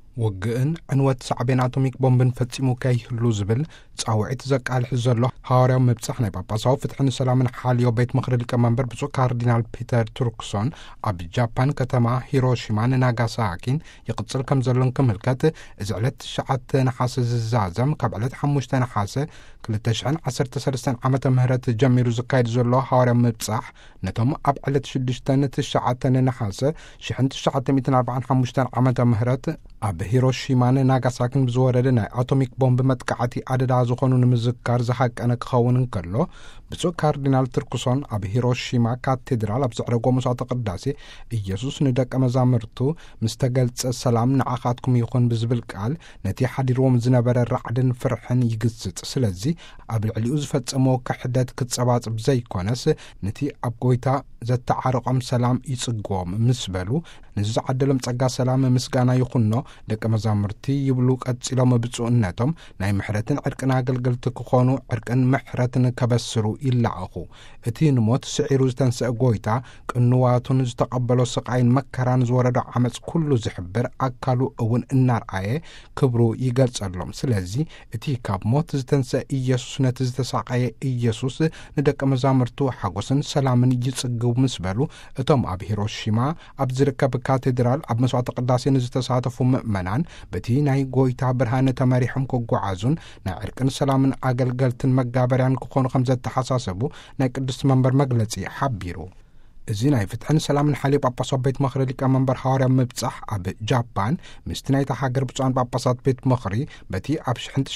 وجئن عنوات سعبين اتوميك بومبن فتسيمو كاي لوزبل تصاوعت زقالح زلو حواريو مبصح ناي باباساو فتحن سلام حاليو بيت مخرج الكمانبر بصو كاردينال بيتر توركسون اب جابان كتما هيروشيما ناغاساكين يقصل كم زلون كملكات ازعلت شعات نحاس زازم كبعلت حموشت نحاس كلتشعن 13 عامه مهرت جميرو زكايد زلو حواريو مبصح نتم اب علت شدشتن تشعات نحاس شحنت شعات 245 عامه مهرت اب هيروشيما ناغاساكين بزورد ناي اتوميك بومب متقعتي عددا زخونو نمزكار زحق انا كخون كلو بصو كاردينال تركسون اب هيروشيما كاتدرال اب زعرغو مساط قداسي ኢየሱስ ንደቀ መዛሙርቱ ምስተገልጸ ሰላም ንዓኻትኩም ይኹን ብዝብል ቃል ነቲ ሓዲሮም ዝነበረ ራዕድን ፍርሕን ይግጽጽ ስለዚ ኣብ ልዕሊኡ ዝፈጸሞ ክሕደት ክጸባጽብ ዘይኮነስ ነቲ ኣብ ጎይታ ዘተዓረቆም ሰላም ይጽግዎም ምስ በሉ ንዝዓደሎም ጸጋ ሰላም ምስጋና ይኹንኖ ደቀ መዛሙርቲ ይብሉ ቀጽሎም ብጽኡነቶም ናይ ምሕረትን ዕርቅን ኣገልገልቲ ክኾኑ ዕርቅን ምሕረትን ከበስሩ ይላዓኹ እቲ ንሞት ስዒሩ ዝተንስአ ጎይታ ቅንዋቱን ዝተቐበሎ ስቃይን መከራን ዝወረዶ ዓመፅ ኩሉ ዝሕብር ኣካሉ እውን እናርኣየ ክብሩ ይገልጸሎም ስለዚ እቲ ካብ ሞት ዝተንስአ ኢየሱስ ነቲ ዝተሳቀየ ኢየሱስ ንደቀ መዛሙርቱ ሓጎስን ሰላምን ይጽግቡ ምስ በሉ እቶም ኣብ ሂሮሺማ ኣብ ዝርከብ ካቴድራል ኣብ መስዋዕተ ቅዳሴ ንዝተሳተፉ ምእመናን በቲ ናይ ጎይታ ብርሃን ተመሪሖም ክጓዓዙን ናይ ዕርቅን ሰላምን ኣገልገልትን መጋበርያን ክኾኑ ከም ዘተሓሳሰቡ ናይ ቅዱስ መንበር መግለጺ ሓቢሩ እዚ ናይ ፍትሕን ሰላምን ሓሊብ ጳጳሳት ቤት ምኽሪ ሊቀመንበር ሐዋርያ ምብጻሕ ኣብ ጃፓን ምስቲ ናይታ ሃገር ብፁዓን ጳጳሳት ቤት ምኽሪ በቲ ኣብ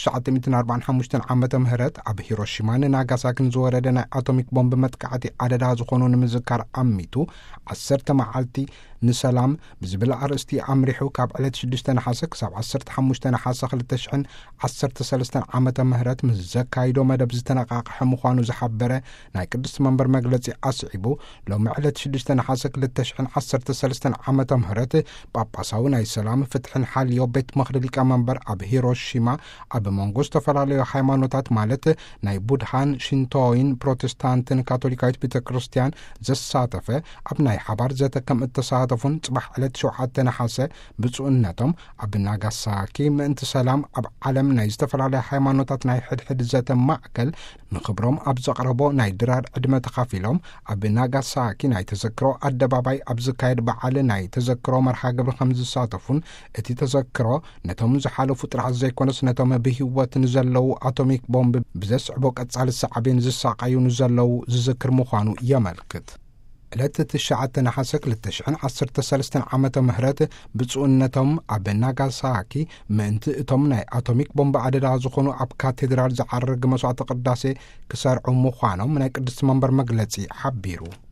1945 ዓመተ ምህረት ኣብ ሂሮሺማን ናጋሳኪን ዝወረደ ናይ አቶሚክ ቦምብ መጥቃዕቲ ዓደዳ ዝኾኑ ንምዝካር ኣሚቱ 10 መዓልቲ ንሰላም ብዝብል ኣርእስቲ ኣምሪሑ ካብ ዕለት 6 ነሓሰ ክሳብ 15 ነሓሰ 2013 ዓመተ ምህረት ምስ ዘካይዶ መደብ ዝተነቃቅሐ ምዃኑ ዝሓበረ ናይ ቅዱስ መንበር መግለጺ ኣስዒቡ ሎሚ ዕለት 6 ነሓሰ 2013 ዓመተ ምህረት ጳጳሳዊ ናይ ሰላም ፍትሕን ሓልዮ ቤት ምኽሪ ሊቀመንበር ኣብ ሂሮሺማ ኣብ መንጎ ዝተፈላለዩ ሃይማኖታት ማለት ናይ ቡድሃን ሽንቶይን ፕሮቴስታንትን ካቶሊካዊት ቤተ ክርስቲያን ዘሳተፈ ኣብ ናይ ሓባር ዘተከም እተሳተፉን ጽባሕ ዕለት 7 ነሓሰ ብጽኡነቶም ኣብ ናጋሳኪ ምእንቲ ሰላም ኣብ ዓለም ናይ ዝተፈላለዩ ሃይማኖታት ናይ ሕድሕድ ዘተ ማዕከል ንኽብሮም ኣብ ዘቕረቦ ናይ ድራር ዕድመ ተኻፊሎም ኣብ ናጋሳኪ ናይ ተዘክሮ ኣደባባይ ኣብ ዝካየድ በዓል ናይ ተዘክሮ መርሃ ግብሪ ከም ዝሳተፉን እቲ ተዘክሮ ነቶም ዝሓለፉ ጥራሕ ዘይኮነስ ነቶም ብህይወት ንዘለዉ አቶሚክ ቦምብ ብዘስዕቦ ቀጻሊ ሰዓብን ዝሳቀዩ ንዘለዉ ዝዝክር ምዃኑ የመልክት ዕለት 9 ነሓሰ 2013 ዓመተ ምህረት ብጽኡነቶም ኣብ ናጋሳኪ ምእንቲ እቶም ናይ አቶሚክ ቦምብ ዓደዳ ዝኾኑ ኣብ ካቴድራል ዝዓርግ መስዋዕተ ቅዳሴ ክሰርዑ ምዃኖም ናይ ቅዱስ መንበር መግለጺ ሓቢሩ